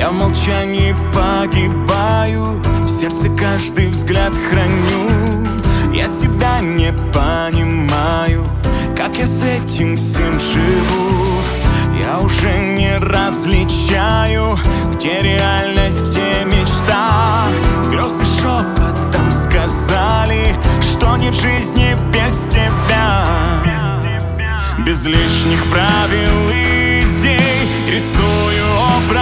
Я в молчании погибаю, в сердце каждый взгляд храню. Я себя не понимаю, как я с этим всем живу. Я уже не различаю, где реальность, где мечта. Грезы шепотом сказали, что нет жизни без тебя. Без лишних правил и идей рисую образ